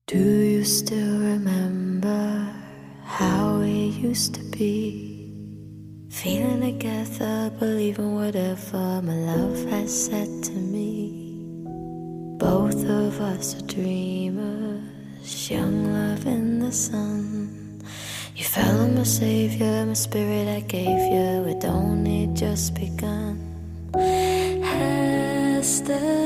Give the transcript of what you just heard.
Do you still remember how we used to be? Feeling together, believing whatever my love has said to me. Both of us are dreamers, young love in the sun. You fell on my savior, my spirit I gave you. It only just begun. Has the